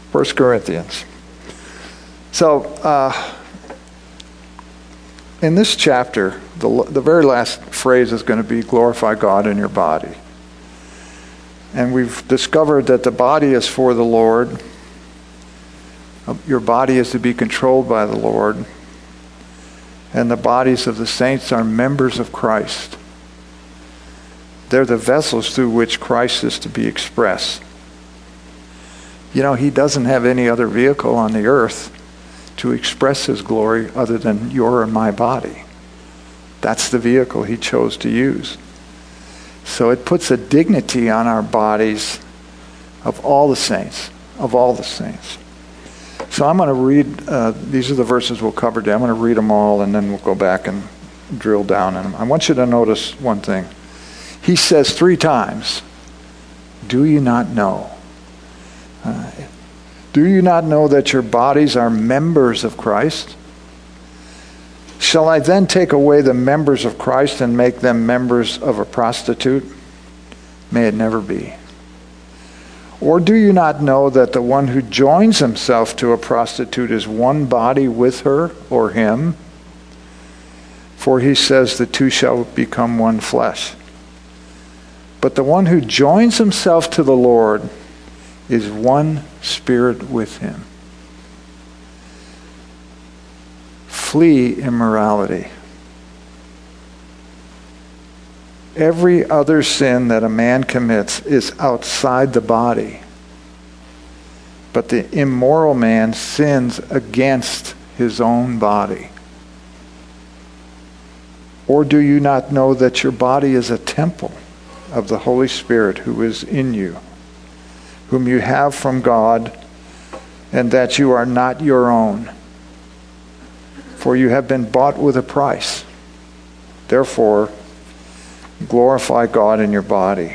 1 Corinthians. So, in this chapter, the very last phrase is going to be glorify God in your body. And we've discovered that the body is for the Lord. Your body is to be controlled by the Lord. And the bodies of the saints are members of Christ. They're the vessels through which Christ is to be expressed. You know, he doesn't have any other vehicle on the earth to express his glory other than your and my body. That's the vehicle he chose to use. So it puts a dignity on our bodies of all the saints, So I'm going to read, these are the verses we'll cover today. I'm going to read them all and then we'll go back and drill down in them. I want you to notice one thing. He says 3 times, do you not know? Do you not know that your bodies are members of Christ? Shall I then take away the members of Christ and make them members of a prostitute? May it never be. Or do you not know that the one who joins himself to a prostitute is one body with her or him? For he says the two shall become one flesh. But the one who joins himself to the Lord is one spirit with him. Flee immorality. Every other sin that a man commits is outside the body. But the immoral man sins against his own body. Or do you not know that your body is a temple of the Holy Spirit who is in you, whom you have from God, and that you are not your own? For you have been bought with a price. Therefore, glorify God in your body.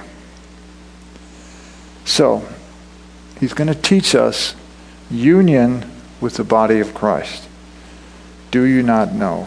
So, he's going to teach us union with the body of Christ. Do you not know?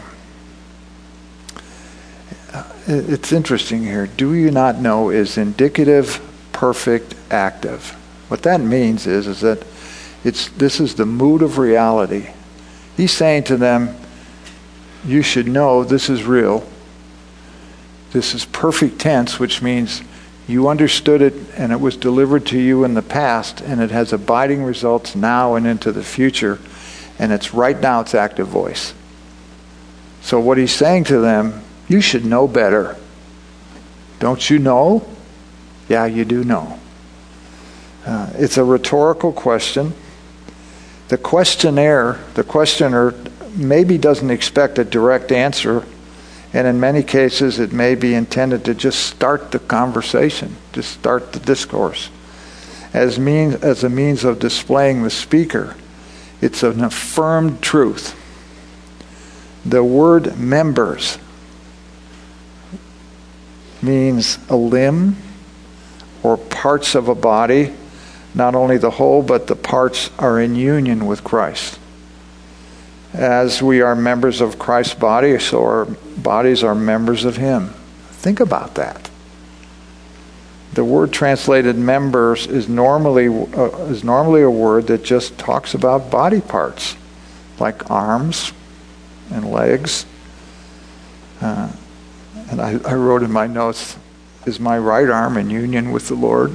It's interesting here. Do you not know is indicative, perfect, active. What that means is that this is the mood of reality. He's saying to them, you should know this is real. This is perfect tense, which means you understood it and it was delivered to you in the past, and it has abiding results now and into the future, and it's right now, it's active voice. So what he's saying to them, you should know better. Don't you know? Yeah, you do know. It's a rhetorical question. The questioner maybe doesn't expect a direct answer, and in many cases it may be intended to just start the conversation, just start the discourse. As a means of displaying the speaker, it's an affirmed truth. The word members means a limb or parts of a body. Not only the whole, but the parts are in union with Christ. As we are members of Christ's body, so our bodies are members of him. Think about that. The word translated members is normally a word that just talks about body parts, like arms and legs. And I wrote in my notes, is my right arm in union with the Lord?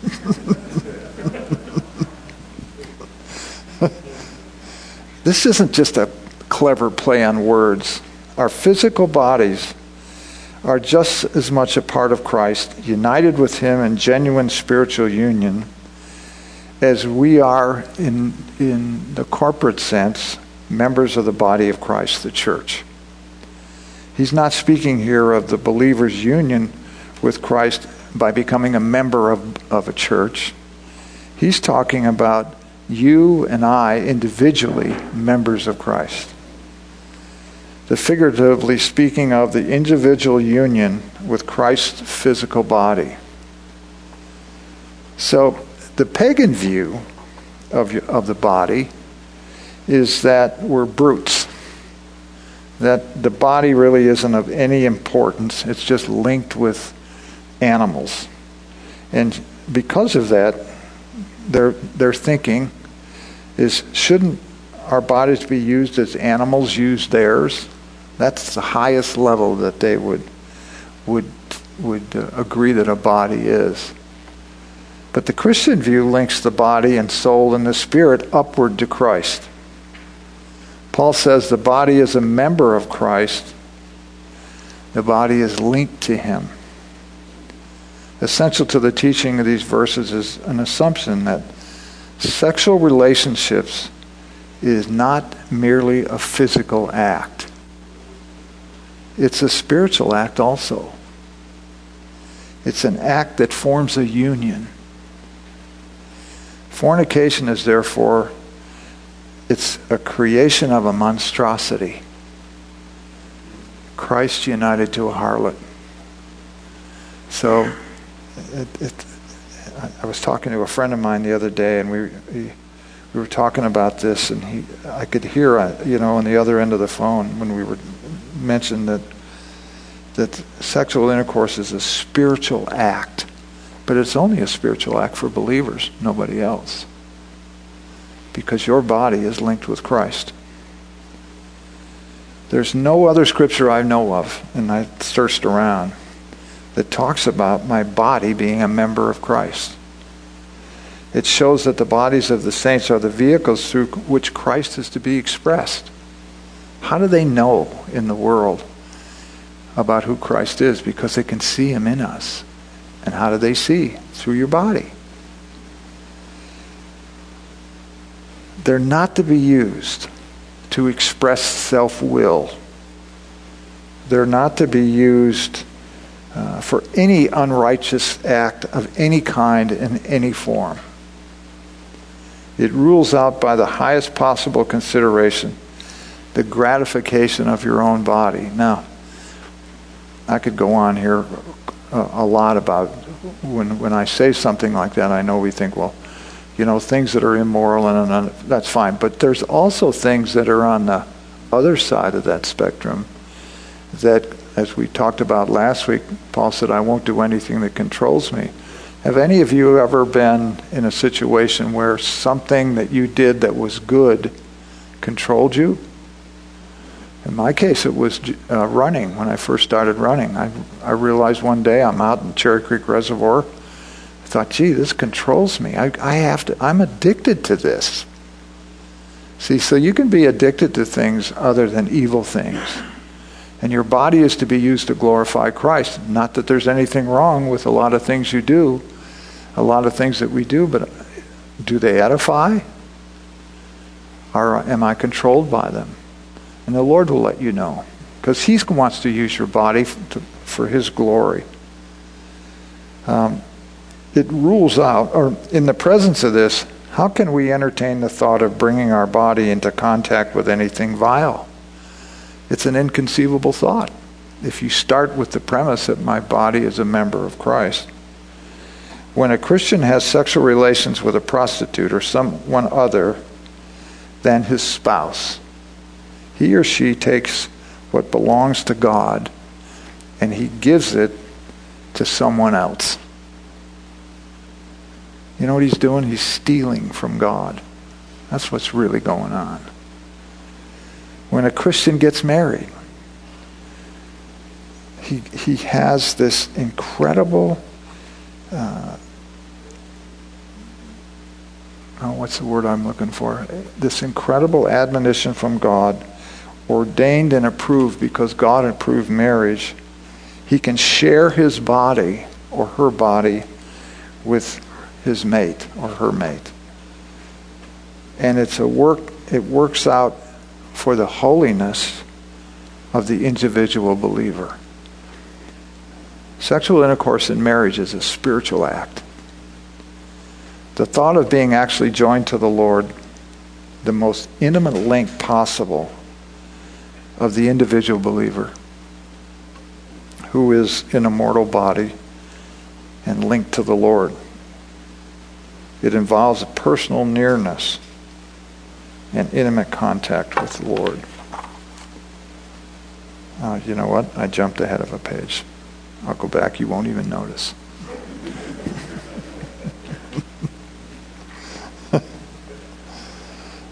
This isn't just a clever play on words. Our physical bodies are just as much a part of Christ, united with him in genuine spiritual union, as we are in the corporate sense, members of the body of Christ, the church. He's not speaking here of the believer's union with Christ by becoming a member of a church. He's talking about you and I individually members of Christ. The figuratively speaking of the individual union with Christ's physical body. So the pagan view of the body is that we're brutes. That the body really isn't of any importance. It's just linked with animals. And because of that, they're thinking is, shouldn't our bodies be used as animals use theirs? That's the highest level that they would agree that a body is. But the Christian view links the body and soul and the spirit upward to Christ. Paul says the body is a member of Christ. The body is linked to him. Essential to the teaching of these verses is an assumption that sexual relationships is not merely a physical act. It's a spiritual act also. It's an act that forms a union. Fornication is therefore, it's a creation of a monstrosity. Christ united to a harlot. So, I was talking to a friend of mine the other day, and we were talking about this, and I could hear, on the other end of the phone when we were mentioned that sexual intercourse is a spiritual act, but it's only a spiritual act for believers, nobody else, because your body is linked with Christ. There's no other scripture I know of, and I searched around, that talks about my body being a member of Christ. It shows that the bodies of the saints are the vehicles through which Christ is to be expressed. How do they know in the world about who Christ is? Because they can see him in us. And how do they see? Through your body. They're not to be used to express self-will. They're not to be used for any unrighteous act of any kind in any form. It rules out by the highest possible consideration the gratification of your own body. Now, I could go on here a lot about when I say something like that. I know we think, well, things that are immoral and that's fine. But there's also things that are on the other side of that spectrum that, as we talked about last week, Paul said, I won't do anything that controls me. Have any of you ever been in a situation where something that you did that was good controlled you? In my case, it was running. When I first started running, I realized one day I'm out in Cherry Creek Reservoir. I thought, gee, this controls me. I'm addicted to this. See, so you can be addicted to things other than evil things. And your body is to be used to glorify Christ. Not that there's anything wrong with a lot of things you do, a lot of things that we do, but do they edify? Or am I controlled by them? And the Lord will let you know, because he wants to use your body for his glory. It rules out, or in the presence of this, how can we entertain the thought of bringing our body into contact with anything vile? It's an inconceivable thought. If you start with the premise that my body is a member of Christ. When a Christian has sexual relations with a prostitute or someone other than his spouse, he or she takes what belongs to God and he gives it to someone else. You know what he's doing? He's stealing from God. That's what's really going on. When a Christian gets married, he has this incredible, what's the word I'm looking for? This incredible admonition from God, ordained and approved because God approved marriage. He can share his body or her body with his mate or her mate. And it works out for the holiness of the individual believer. Sexual intercourse in marriage is a spiritual act. The thought of being actually joined to the Lord, the most intimate link possible of the individual believer who is in a mortal body and linked to the Lord. It involves a personal nearness and intimate contact with the Lord. You know what? I jumped ahead of a page. I'll go back. You won't even notice.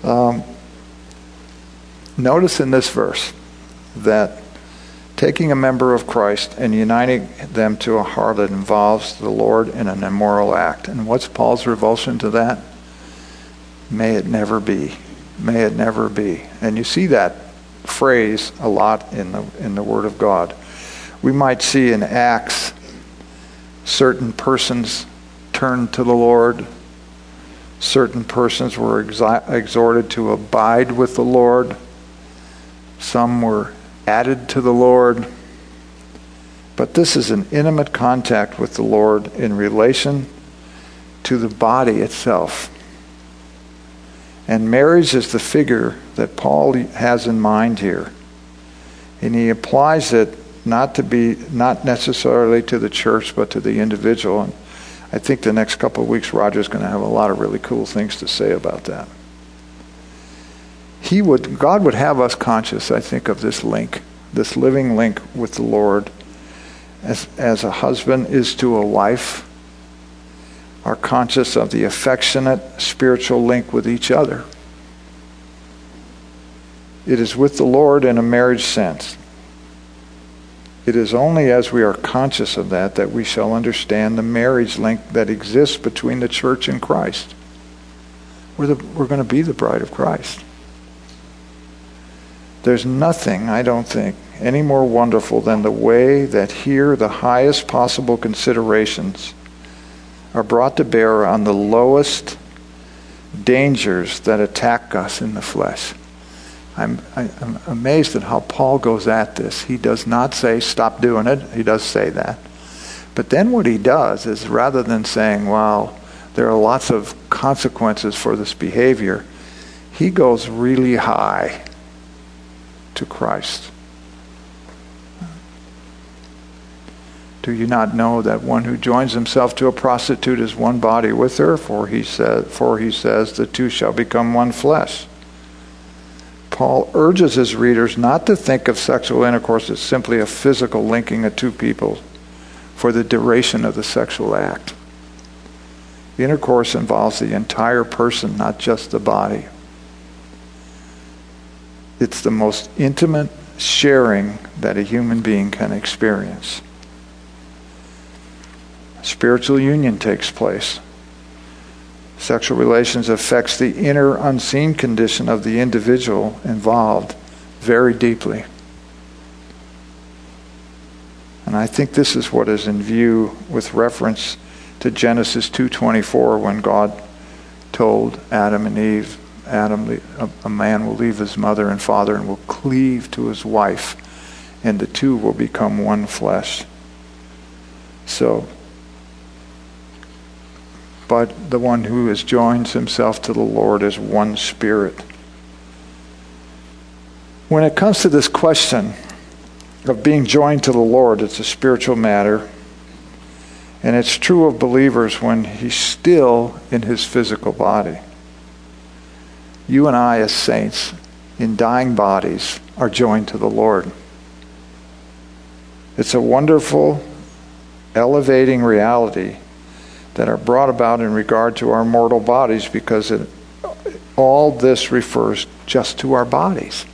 Notice in this verse that taking a member of Christ and uniting them to a harlot involves the Lord in an immoral act. And what's Paul's revulsion to that? May it never be. May it never be. And you see that phrase a lot in the Word of God. We might see in Acts certain persons turned to the Lord. Certain persons were exhorted to abide with the Lord. Some were added to the Lord. But this is an intimate contact with the Lord in relation to the body itself. And marriage is the figure that Paul has in mind here. And he applies it not necessarily to the church, but to the individual. And I think the next couple of weeks, Roger's going to have a lot of really cool things to say about that. God would have us conscious, I think, of this link, this living link with the Lord, as a husband is to a wife, are conscious of the affectionate spiritual link with each other. It is with the Lord in a marriage sense. It is only as we are conscious of that we shall understand the marriage link that exists between the church and Christ. We're going to be the bride of Christ. There's nothing, I don't think, any more wonderful than the way that here the highest possible considerations are brought to bear on the lowest dangers that attack us in the flesh. I'm amazed at how Paul goes at this. He does not say, stop doing it. He does say that. But then what he does is, rather than saying, well, there are lots of consequences for this behavior, he goes really high to Christ. Do you not know that one who joins himself to a prostitute is one body with her? For he says, the two shall become one flesh. Paul urges his readers not to think of sexual intercourse as simply a physical linking of two people for the duration of the sexual act. The intercourse involves the entire person, not just the body. It's the most intimate sharing that a human being can experience. Spiritual union takes place. Sexual relations affects the inner unseen condition of the individual involved very deeply. And I think this is what is in view with reference to Genesis 2:24, when God told Adam and Eve, a man will leave his mother and father and will cleave to his wife, and the two will become one flesh. But the one who has joined himself to the Lord is one spirit. When it comes to this question of being joined to the Lord, it's a spiritual matter. And it's true of believers when he's still in his physical body. You and I as saints in dying bodies are joined to the Lord. It's a wonderful, elevating reality that are brought about in regard to our mortal bodies, because all this refers just to our bodies.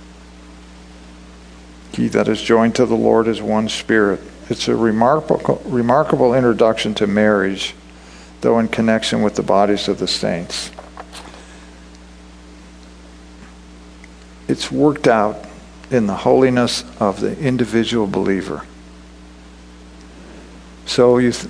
He that is joined to the Lord is one spirit. It's a remarkable introduction to marriage, though in connection with the bodies of the saints. It's worked out in the holiness of the individual believer. So the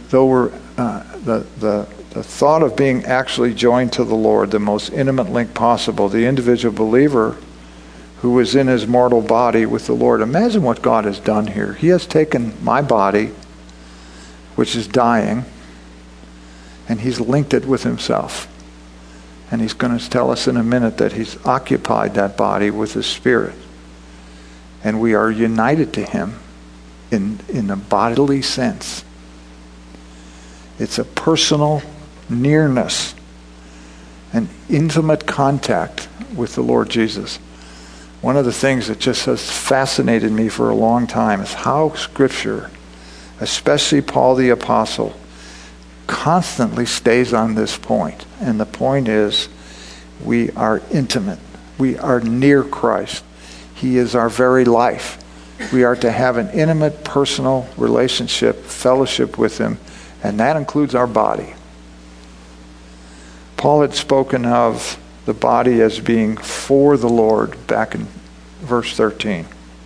thought of being actually joined to the Lord, the most intimate link possible, the individual believer who is in his mortal body with the Lord. Imagine what God has done here. He has taken my body, which is dying, and he's linked it with himself. And he's going to tell us in a minute that he's occupied that body with his spirit. And we are united to him in a bodily sense. It's a personal nearness, an intimate contact with the Lord Jesus. One of the things that just has fascinated me for a long time is how Scripture, especially Paul the Apostle, constantly stays on this point. And the point is, We are intimate. We are near Christ. He is our very life. We are to have an intimate, personal relationship, fellowship with him, and that includes our body. Paul had spoken of the body as being for the Lord back in verse 13.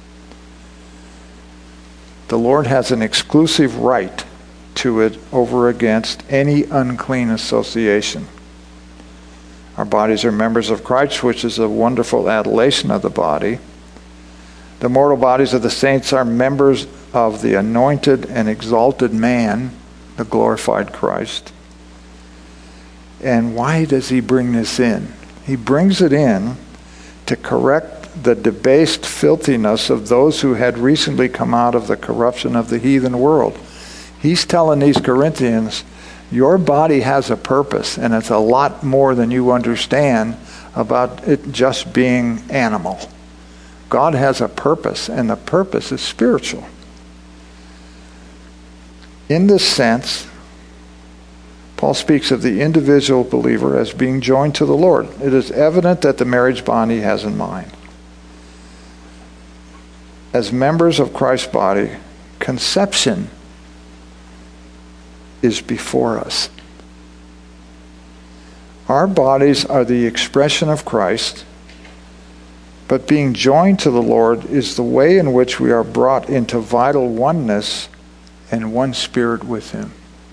The Lord has an exclusive right to it over against any unclean association. Our bodies are members of Christ, which is a wonderful adulation of the body. The mortal bodies of the saints are members of the anointed and exalted man, the glorified Christ. And why does he bring this in? He brings it in to correct the debased filthiness of those who had recently come out of the corruption of the heathen world. He's telling these Corinthians, your body has a purpose, and it's a lot more than you understand about it just being animal. God has a purpose, and the purpose is spiritual. In this sense, Paul speaks of the individual believer as being joined to the Lord. It is evident that the marriage bond he has in mind. As members of Christ's body, conception is before us. Our bodies are the expression of Christ, but being joined to the Lord is the way in which we are brought into vital oneness and one spirit with him.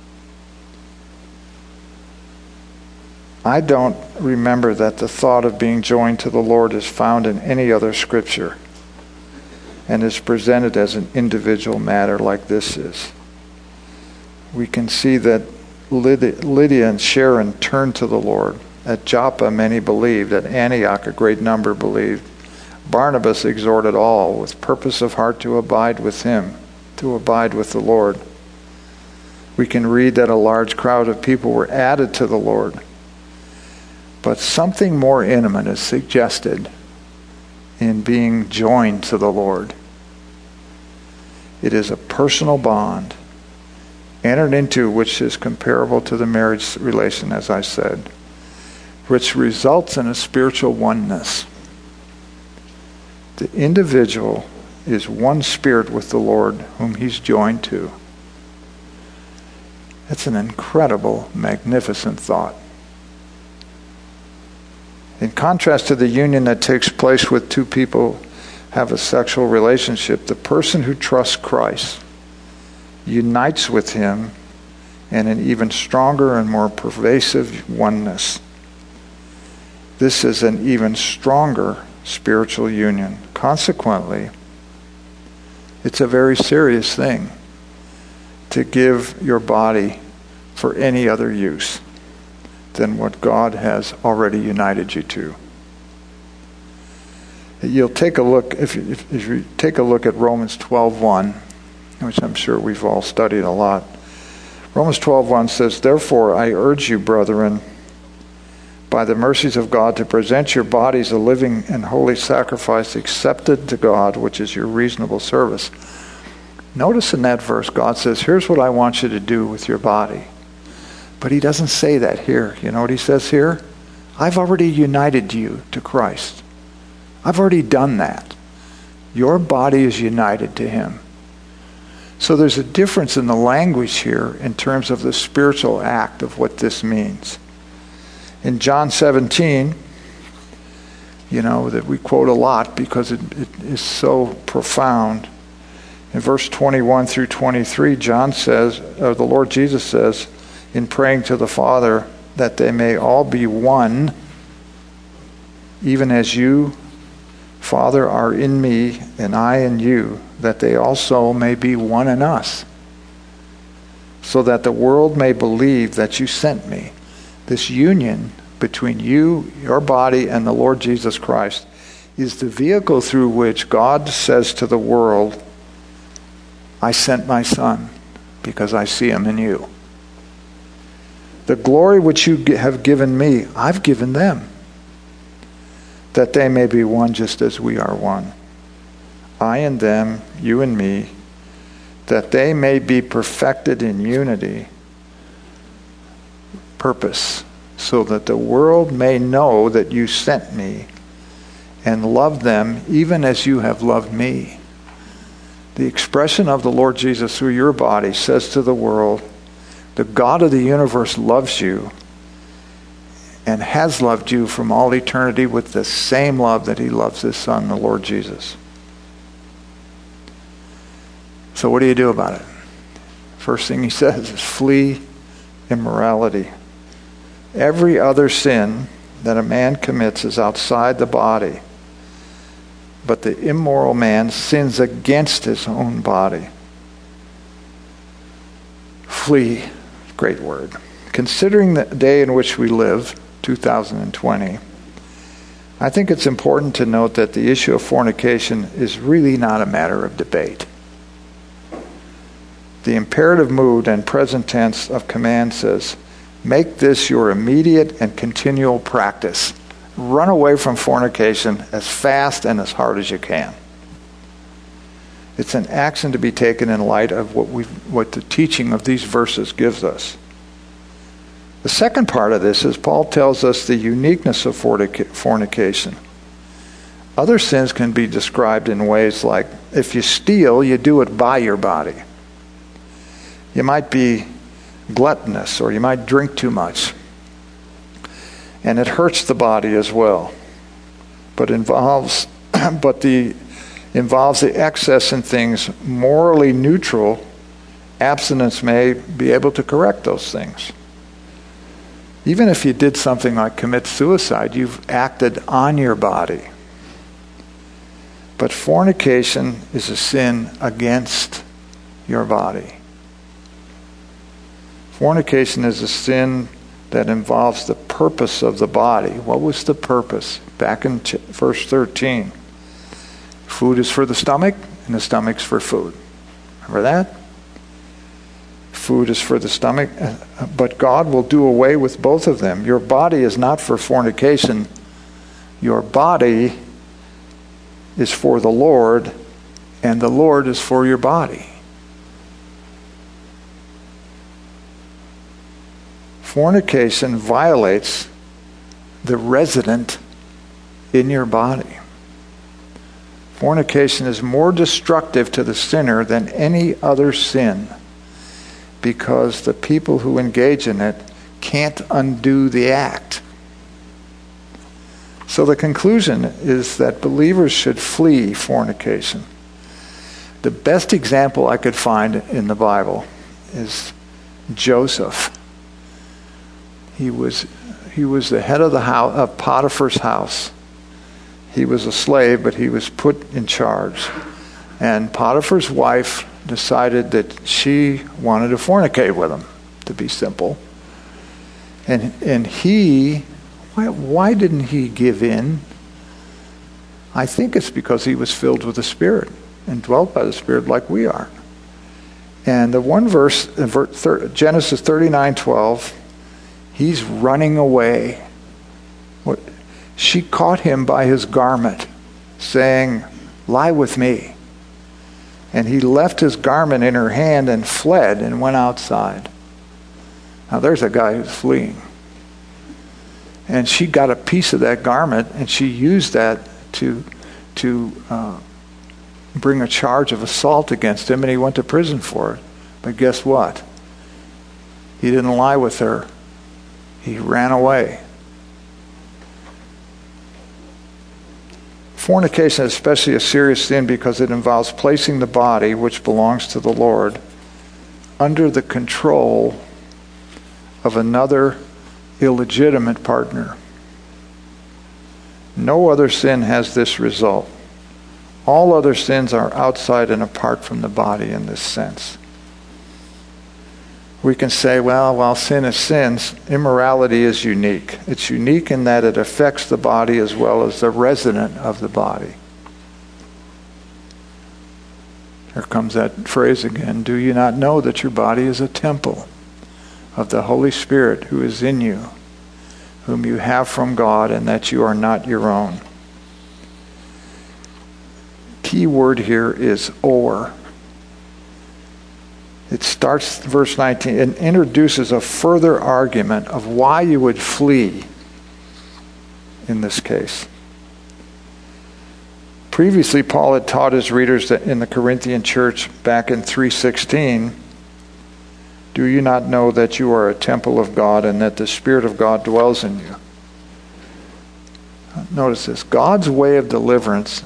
I don't remember that the thought of being joined to the Lord is found in any other scripture and is presented as an individual matter like this is. We can see that Lydia and Sharon turned to the Lord. At Joppa, many believed. At Antioch, a great number believed. Barnabas exhorted all with purpose of heart to abide with him, to abide with the Lord. We can read that a large crowd of people were added to the Lord. But something more intimate is suggested in being joined to the Lord. It is a personal bond entered into which is comparable to the marriage relation, as I said, which results in a spiritual oneness. The individual is one spirit with the Lord whom he's joined to. It's an incredible, magnificent thought. In contrast to the union that takes place with two people have a sexual relationship, the person who trusts Christ unites with him in an even stronger and more pervasive oneness. This is an even stronger spiritual union. Consequently, it's a very serious thing to give your body for any other use than what God has already united you to. You'll take a look, if you take a look at Romans 12:1, which I'm sure we've all studied a lot. Romans 12:1 says, "Therefore I urge you, brethren, by the mercies of God, to present your bodies a living and holy sacrifice accepted to God, which is your reasonable service." Notice in that verse, God says, here's what I want you to do with your body. But he doesn't say that here. You know what he says here? I've already united you to Christ. I've already done that. Your body is united to him. So there's a difference in the language here in terms of the spiritual act of what this means. In John 17, that we quote a lot because it is so profound. In verse 21 through 23, John says, or the Lord Jesus says, in praying to the Father, that they may all be one, even as you, Father, are in me, and I in you, that they also may be one in us, so that the world may believe that you sent me. This union between you, your body, and the Lord Jesus Christ is the vehicle through which God says to the world, I sent my Son because I see him in you. The glory which you have given me, I've given them, that they may be one just as we are one. I and them, you and me, that they may be perfected in unity, purpose, so that the world may know that you sent me and loved them even as you have loved me. The expression of the Lord Jesus through your body says to the world, the God of the universe loves you and has loved you from all eternity with the same love that he loves his Son, the Lord Jesus. So what do you do about it? First thing he says is flee immorality. Every other sin that a man commits is outside the body, but the immoral man sins against his own body. Flee, great word. Considering the day in which we live, 2020, I think it's important to note that the issue of fornication is really not a matter of debate. The imperative mood and present tense of command says, make this your immediate and continual practice. Run away from fornication as fast and as hard as you can. It's an action to be taken in light of what the teaching of these verses gives us. The second part of this is Paul tells us the uniqueness of fornication. Other sins can be described in ways like, if you steal, you do it by your body. You might be gluttonous, or you might drink too much. And it hurts the body as well. But involves the excess in things morally neutral. Abstinence may be able to correct those things. Even if you did something like commit suicide, you've acted on your body. But fornication is a sin against your body. Fornication is a sin that involves the purpose of the body. What was the purpose? Back in verse 13. Food is for the stomach, and the stomach's for food. Remember that? Food is for the stomach, but God will do away with both of them. Your body is not for fornication. Your body is for the Lord, and the Lord is for your body. Fornication violates the resident in your body. Fornication is more destructive to the sinner than any other sin, because the people who engage in it can't undo the act. So the conclusion is that believers should flee fornication. The best example I could find in the Bible is Joseph. He was the head of the house of Potiphar's house. He was a slave, but he was put in charge. And Potiphar's wife decided that she wanted to fornicate with him, to be simple. And he, why didn't he give in? I think it's because he was filled with the Spirit and dwelt by the Spirit like we are. And the one verse, Genesis 39:12, he's running away. She caught him by his garment, saying, "Lie with me." And he left his garment in her hand and fled and went outside. Now there's a guy who's fleeing. And she got a piece of that garment, and she used that to bring a charge of assault against him, and he went to prison for it. But guess what? He didn't lie with her. He ran away. Fornication is especially a serious sin because it involves placing the body, which belongs to the Lord, under the control of another illegitimate partner. No other sin has this result. All other sins are outside and apart from the body in this sense. We can say, well, while sin is sin, immorality is unique. It's unique in that it affects the body as well as the resident of the body. Here comes that phrase again. Do you not know that your body is a temple of the Holy Spirit who is in you, whom you have from God, and that you are not your own? Key word here is or. It starts, verse 19, and introduces a further argument of why you would flee in this case. Previously, Paul had taught his readers that in the Corinthian church back in 3:16, do you not know that you are a temple of God and that the Spirit of God dwells in you? Notice this. God's way of deliverance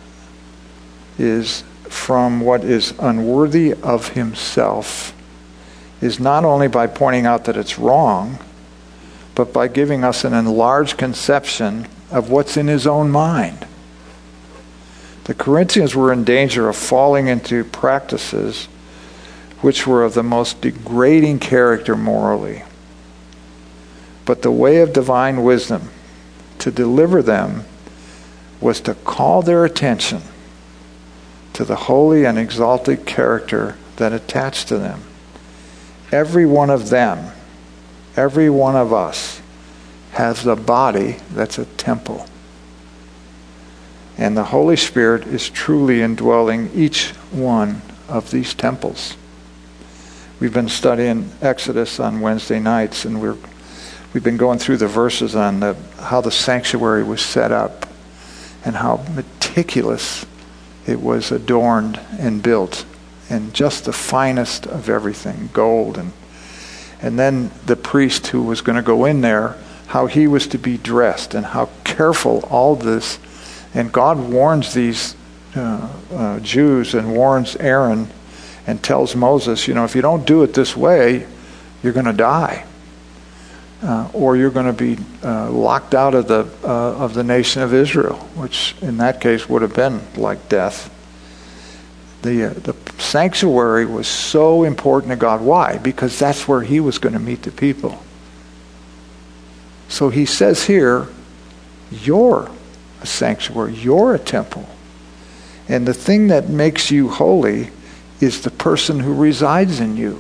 is from what is unworthy of himself, is not only by pointing out that it's wrong, but by giving us an enlarged conception of what's in his own mind. The Corinthians were in danger of falling into practices which were of the most degrading character morally. But the way of divine wisdom to deliver them was to call their attention to the holy and exalted character that attached to them. Every one of them, every one of us, has a body that's a temple. And the Holy Spirit is truly indwelling each one of these temples. We've been studying Exodus on Wednesday nights, and we've been going through the verses on how the sanctuary was set up and how meticulous it was adorned and built, and just the finest of everything, gold. And then the priest who was going to go in there, how he was to be dressed and how careful all this. And God warns these Jews and warns Aaron and tells Moses, if you don't do it this way, you're going to die. Or you're going to be locked out of the nation of Israel, which in that case would have been like death. The sanctuary was so important to God. Why? Because that's where he was going to meet the people. So he says here, you're a sanctuary, you're a temple. And the thing that makes you holy is the person who resides in you.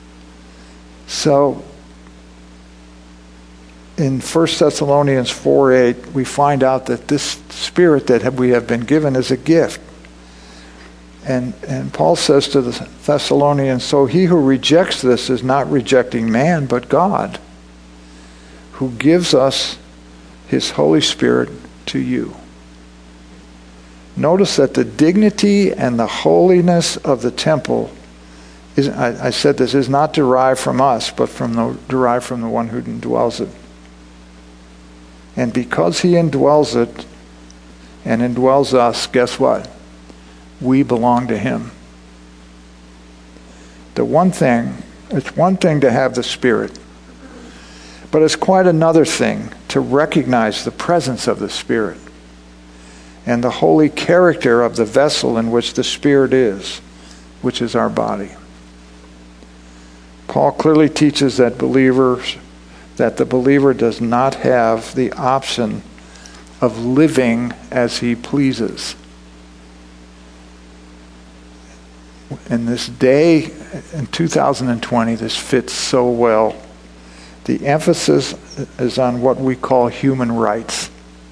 So in 1 Thessalonians 4:8, we find out that this Spirit that we have been given is a gift. And Paul says to the Thessalonians, so he who rejects this is not rejecting man, but God, who gives us his Holy Spirit to you. Notice that the dignity and the holiness of the temple is, I said this, is not derived from us, but derived from the one who indwells it. And because he indwells it and indwells us, guess what? We belong to him. It's one thing to have the Spirit, but it's quite another thing to recognize the presence of the Spirit and the holy character of the vessel in which the Spirit is, which is our body. Paul clearly teaches that the believer does not have the option of living as he pleases. In this day, in 2020, this fits so well. The emphasis is on what we call human rights.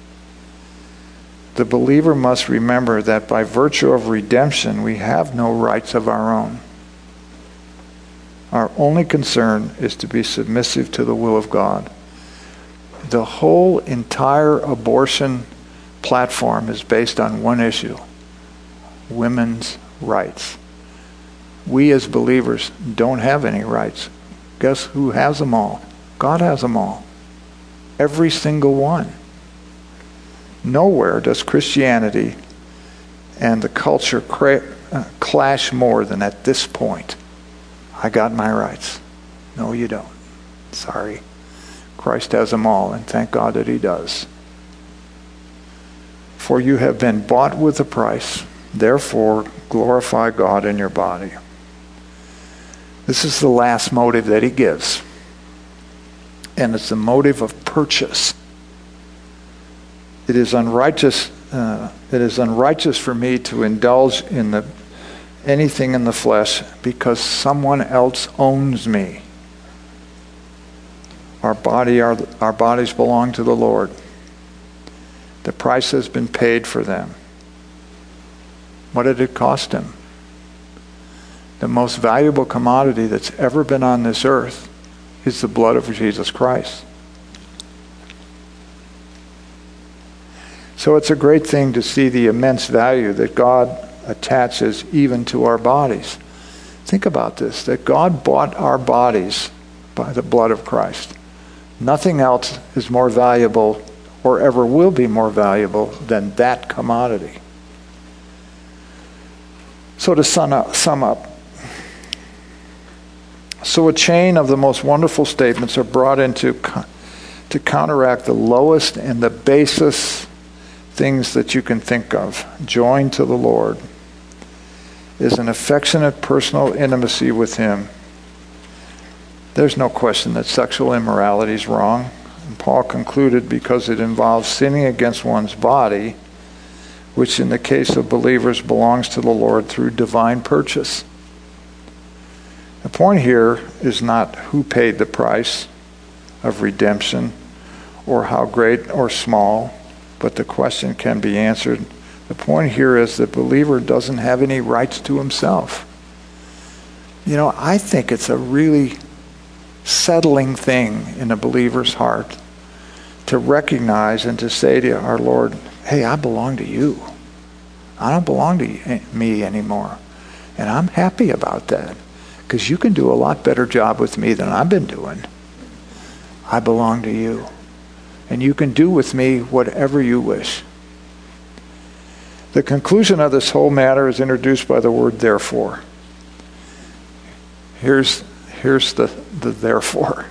The believer must remember that by virtue of redemption, we have no rights of our own. Our only concern is to be submissive to the will of God. The whole entire abortion platform is based on one issue: women's rights. We as believers don't have any rights. Guess who has them all? God has them all. Every single one. Nowhere does Christianity and the culture clash more than at this point. I got my rights. No, you don't. Sorry. Christ has them all, and thank God that he does. For you have been bought with a price. Therefore, glorify God in your body. This is the last motive that he gives. And it's the motive of purchase. It is unrighteous for me to indulge in anything in the flesh because someone else owns me. Our bodies belong to the Lord. The price has been paid for them. What did it cost him? the most valuable commodity that's ever been on this earth is the blood of Jesus Christ. So it's a great thing to see the immense value that God attaches even to our bodies. Think about this, that God bought our bodies by the blood of Christ. Nothing else is more valuable or ever will be more valuable than that commodity. So to sum up, so a chain of the most wonderful statements are brought into to counteract the lowest and the basest things that you can think of. Joined to the Lord is an affectionate personal intimacy with Him. There's no question that sexual immorality is wrong. And Paul concluded because it involves sinning against one's body, which in the case of believers belongs to the Lord through divine purchase. The point here is not who paid the price of redemption or how great or small, but the question can be answered. The point here is the believer doesn't have any rights to himself. You know, I think it's a really settling thing in a believer's heart to recognize and to say to our Lord, hey, I belong to you. I don't belong to me anymore. And I'm happy about that because you can do a lot better job with me than I've been doing. I belong to you. And you can do with me whatever you wish. The conclusion of this whole matter is introduced by the word therefore. Here's the therefore,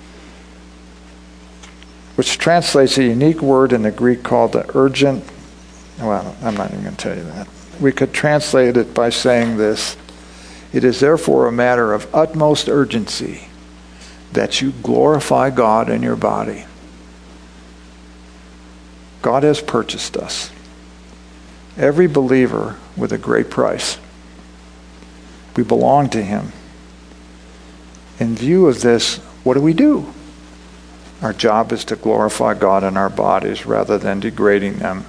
which translates a unique word in the Greek called the urgent. Well, I'm not even going to tell you that. We could translate it by saying this: it is therefore a matter of utmost urgency that you glorify God in your body. God has purchased us. Every believer with a great price. We belong to Him. In view of this, what do? Our job is to glorify God in our bodies rather than degrading them.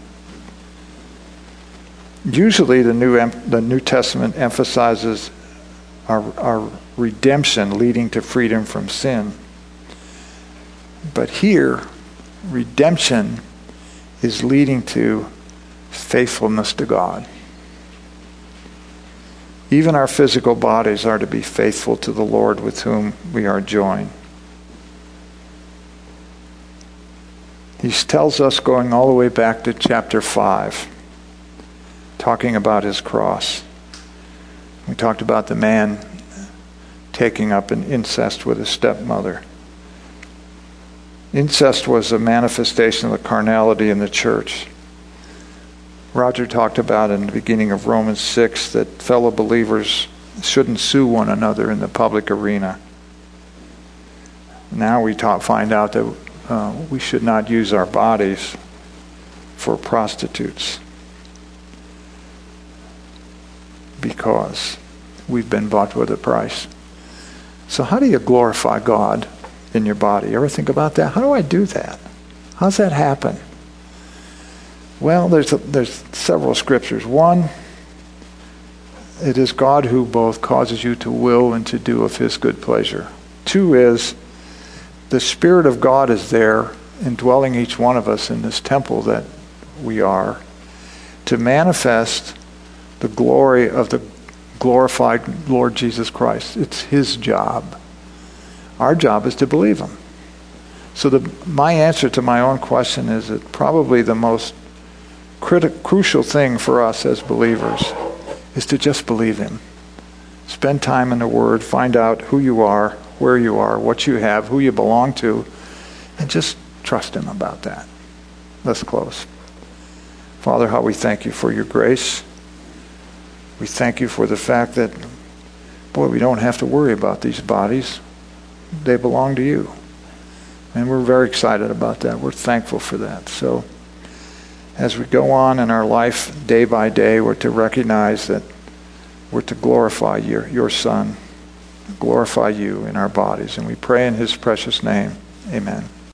Usually the New Testament emphasizes our redemption leading to freedom from sin. But here, redemption is leading to faithfulness to God. Even our physical bodies are to be faithful to the Lord with whom we are joined. He tells us, going all the way back to chapter 5, talking about His cross. We talked about the man taking up an incest with his stepmother. Incest was a manifestation of the carnality in the church. Roger talked about in the beginning of Romans 6 that fellow believers shouldn't sue one another in the public arena. Now we find out that we should not use our bodies for prostitutes because we've been bought with a price. So how do you glorify God in your body? You ever think about that? How do I do that? How does that happen? Well, there's several scriptures. One, it is God who both causes you to will and to do of His good pleasure. Two is the Spirit of God is there indwelling each one of us in this temple that we are to manifest the glory of the glorified Lord Jesus Christ. It's His job. Our job is to believe Him. So my answer to my own question is that probably the most crucial thing for us as believers is to just believe Him. Spend time in the Word, find out who you are, where you are, what you have, who you belong to, and just trust Him about that. Let's close. Father, how we thank You for Your grace. We thank You for the fact that, boy, we don't have to worry about these bodies. They belong to You. And we're very excited about that. We're thankful for that. So as we go on in our life day by day, we're to recognize that we're to glorify Your Son, glorify You in our bodies. And we pray in His precious name. Amen.